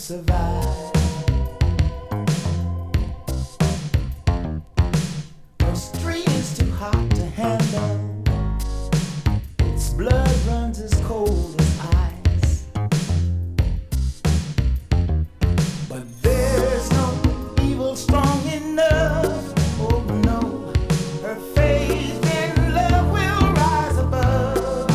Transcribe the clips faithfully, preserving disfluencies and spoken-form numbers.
survive. The street is too hot to handle. Its blood runs as cold as ice. But there's no evil strong enough. Oh no, her faith in love will rise above.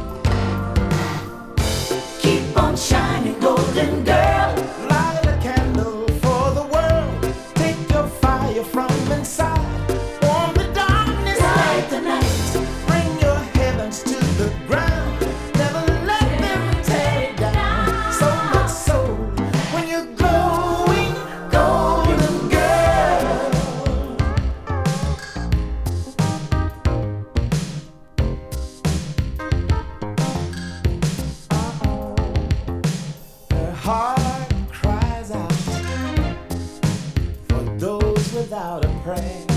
Keep on shining, golden girl. Light a candle for the world. Take your fire from inside. Warm the darkness, light the night. Bring your heavens to the ground. Never let them tear it down. So much soul when you're glowing, golden girl. Her heart cries out for those without a prayer.